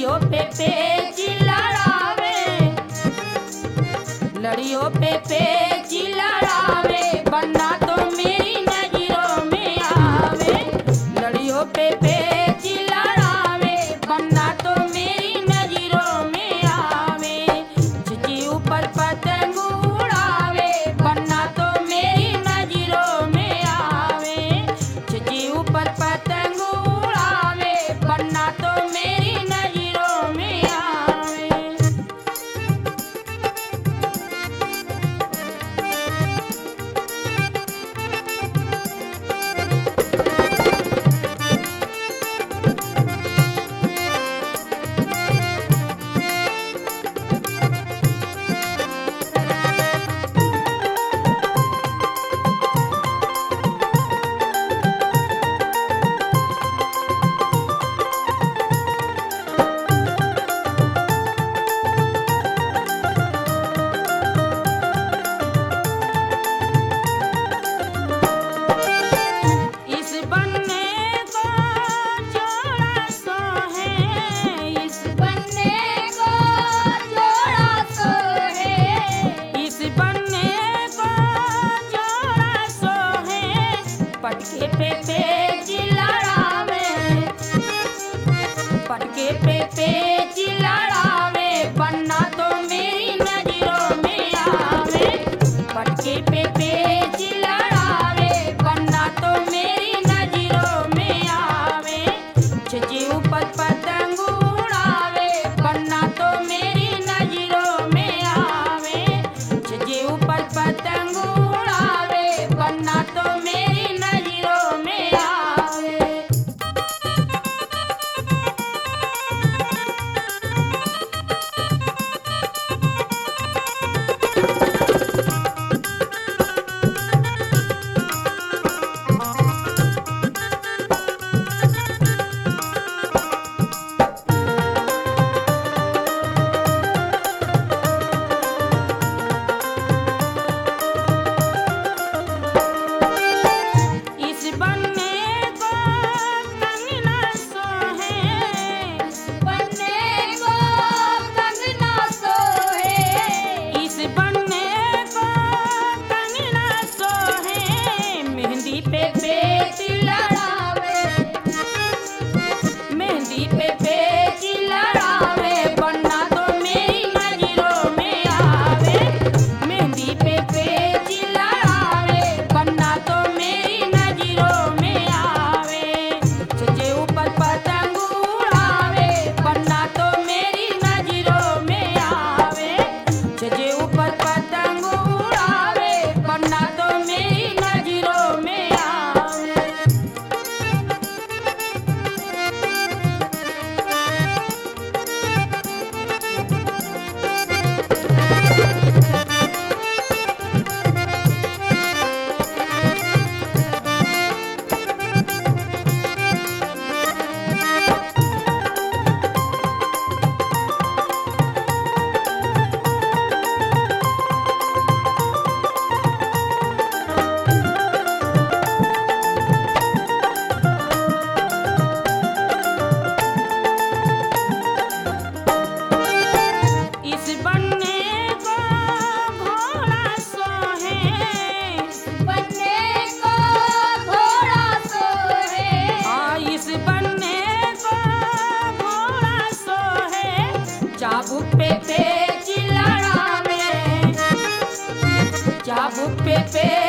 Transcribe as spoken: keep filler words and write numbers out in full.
लड़ियों पे पेच लड़ावे, लड़ियों पे पेच लड़ावे, बन्ना तो मेरी नजरों में आवे। लड़ियों पे पेच लड़ावे, बन्ना तो मेरी नजरों में आवे। छिची ऊपर पतंग उड़ावे, बन्ना तो मेरी नजरों में आवे। छिची ऊपर पतंग उड़ावे, बन्ना तो मेरी नजरों में आवे। इस बन्ने को जोड़ा सो है, इस बन्ने को जोड़ा सो है, इस बन्ने को जोड़ा सो है। पटके पे पेच लड़ावे, पटके पे पेच लड़ावे, बन्ना तो मेरी नजरों में आवे। पटके पे पेच लड़ावे, बन्ना तो मेरी नजरों में आवे। छिची ऊपर पतंग उड़ावे, बन्ना तो मेरी नजरों में आवे। छिची ऊपर पतंग उड़ावे, बन्ना तो मेरी नजरों में आवे। इस बन्ने को कंगना सो है, इस बन्ने को कंगना सो है, इस बन्ने को कंगना सो है। मेहंदी पे पेच लड़ावे, मेहंदी पे पेच लड़ावे, बन्ना तो मेरी नजरों में आवे। मेहंदी पे पेच लड़ावे, बन्ना तो मेरी नजरों में आवे। छिचे ऊपर पतंग उड़ावे, बन्ना तो मेरी नजरों में आवे। छिचे ऊपर पतंग उड़ावे, बन्ना तो मेरी नजरों में आवे। इस बन्ने को घोड़ा सो है, इस बन्ने को घोड़ा सो है, हाँ इस बन्ने को घोड़ा सो है। चाबुक पे पेच लड़ावे, चाबुक पे पेच